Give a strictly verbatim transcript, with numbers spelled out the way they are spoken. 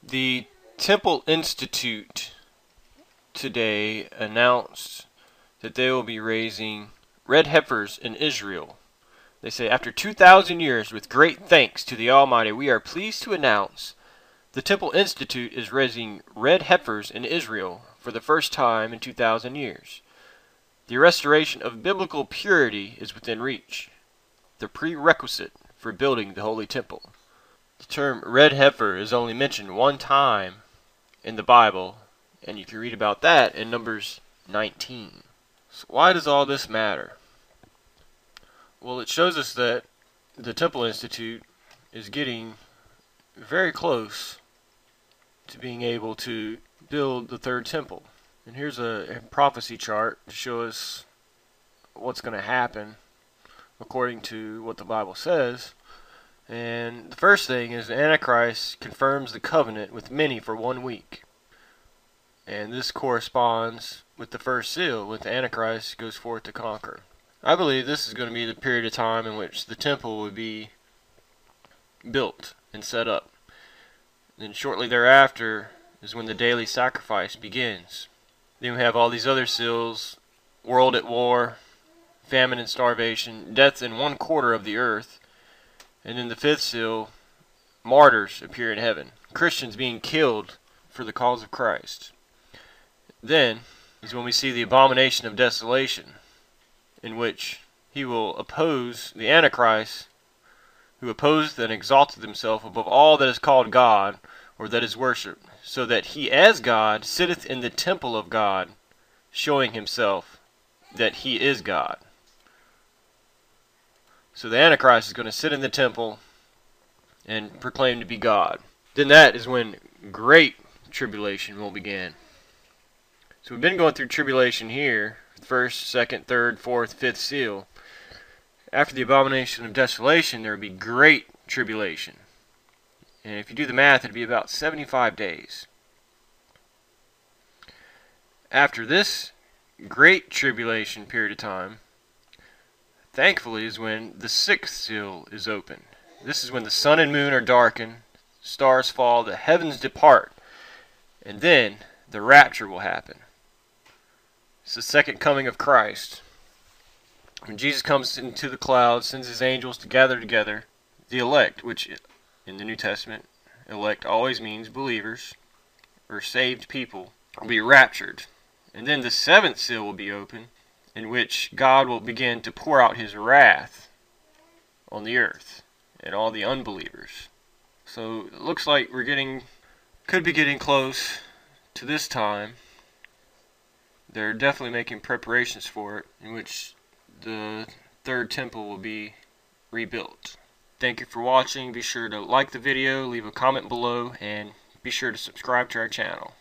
The Temple Institute today announced that they will be raising red heifers in Israel. They say, after two thousand years, with great thanks to the Almighty, we are pleased to announce the Temple Institute is raising red heifers in Israel for the first time in two thousand years. The restoration of biblical purity is within reach, the prerequisite for building the Holy Temple. The term red heifer is only mentioned one time in the Bible, and you can read about that in Numbers nineteen. So why does all this matter? Well, it shows us that the Temple Institute is getting very close to being able to build the third temple. And here's a, a prophecy chart to show us what's going to happen according to what the Bible says. And the first thing is the Antichrist confirms the covenant with many for one week. And this corresponds with the first seal, with the Antichrist goes forth to conquer. I believe this is going to be the period of time in which the temple would be built and set up. Then shortly thereafter is when the daily sacrifice begins. Then we have all these other seals: world at war, famine and starvation, death in one quarter of the earth. And then the fifth seal, martyrs appear in heaven, Christians being killed for the cause of Christ. Then is when we see the abomination of desolation, in which he will oppose the Antichrist, who opposed and exalted himself above all that is called God, or that is worshipped, so that he as God sitteth in the temple of God, showing himself that he is God. So the Antichrist is going to sit in the temple and proclaim to be God. Then that is when great tribulation will begin. So we've been going through tribulation here, first, second, third, fourth, fifth seal. After the abomination of desolation, there will be great tribulation. And if you do the math, it would be about seventy-five days. After this great tribulation period of time, thankfully, is when the sixth seal is opened. This is when the sun and moon are darkened, stars fall, the heavens depart, and then the rapture will happen. It's the second coming of Christ. When Jesus comes into the clouds, sends his angels to gather together the elect, which in the New Testament, elect always means believers or saved people, will be raptured. And then the seventh seal will be opened, in which God will begin to pour out his wrath on the earth and all the unbelievers. So it looks like we're getting, could be getting close to this time. They're definitely making preparations for it, in which the third temple will be rebuilt. Thank you for watching. Be sure to like the video, leave a comment below, and be sure to subscribe to our channel.